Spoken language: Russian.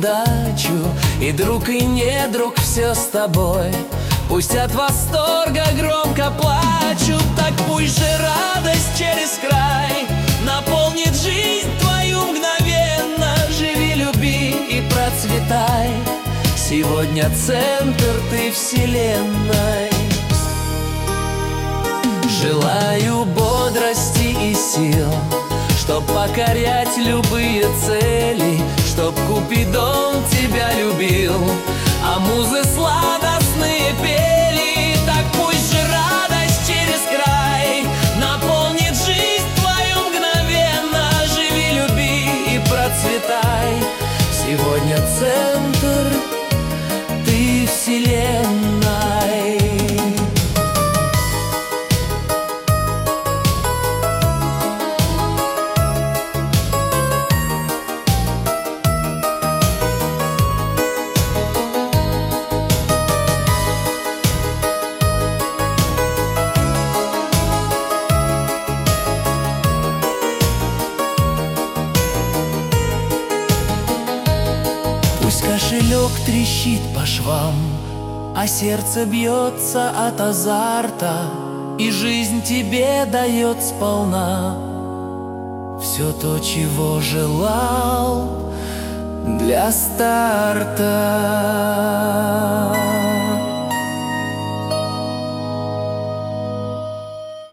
удачу, и друг, и не друг, все с тобой. Пусть от восторга громко плачут, так пусть же радость через край наполнит жизнь твою мгновенно. Живи, люби и процветай, сегодня центр ты вселенной. Желаю бодрости и сил, чтоб покорять любые цели, чтоб Купидон тебя любил, а музы сладостные пели. Так пусть же радость через край наполнит жизнь твою мгновенно. Живи, люби и процветай, сегодня центр ты вселенной. Пусть кошелек трещит по швам, а сердце бьется от азарта, и жизнь тебе дает сполна все то, чего желал для старта.